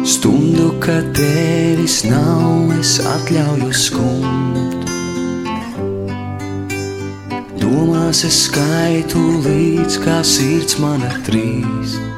Stundu, kad tevis nav, es atļauju skumt. Domās es skaitu līdz, kā sirds mana trīst.